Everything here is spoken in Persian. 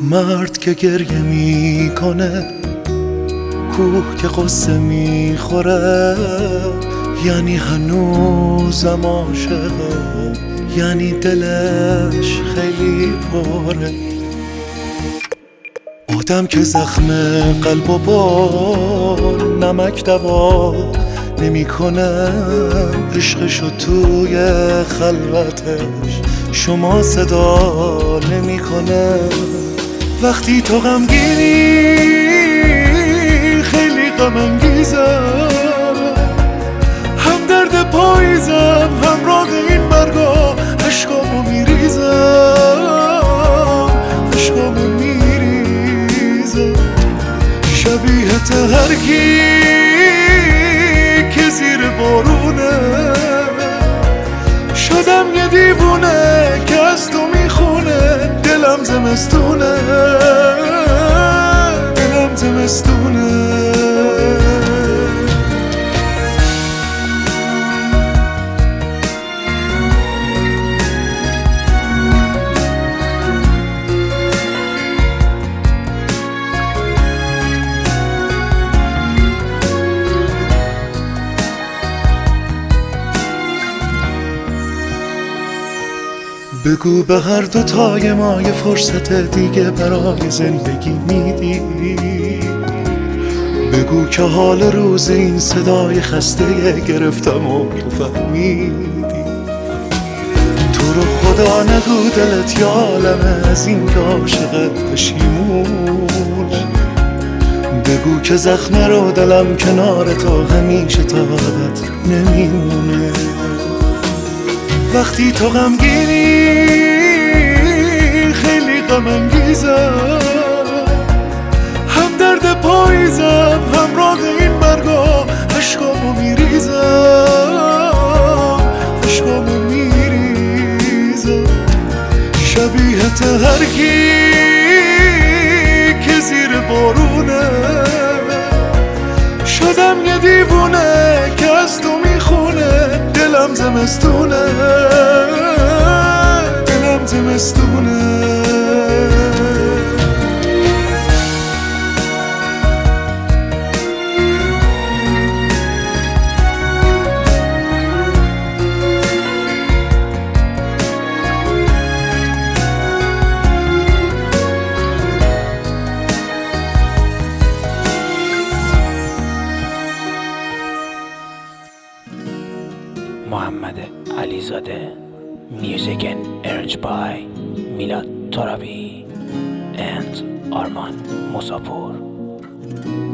مرد که گریه میکنه، کوه که قصه میخوره، یعنی هنوزم عاشقه، یعنی دلش خیلی پره. آدم که زخم قلب و با نمک دوا نمیکنه، عشقشو توی خلوتش شما صدا نمیکنه. وقتی تو غمگینی خیلی غم انگیزم، هم درد پاییزم همراه این مرگا، عشقامو میریزم، عشقامو میریزم. شبیه هر کی که زیر بارونه، شدم یه دیوونه که از تو میخونه. دلم زمستونه، دلم زمستونه. بگو به هر دوتای ما یه فرصت دیگه برای زندگی میدی. بگو که حال روز این صدای خسته گرفتم و تو فهمیدی. تو رو خدا نگو دلت یا عالمه از این که عاشقت پشیمون. بگو که زخم رو دلم کنار تو همیشه تا ابد نمیمونه. وقتی تو غمگینی خیلی غم انگیزم، هم درد پاییزم همراه این مرگا، عشقامو میریزم، عشقامو میریزم. شبیه هر کی که زیر بارونه، شدم یه دیوونه که از تو میخونه. دلم زمستونه، دلم زمستونه. محمد علیزاده. Music and arranged by Milad Torabi and Arman Musapur.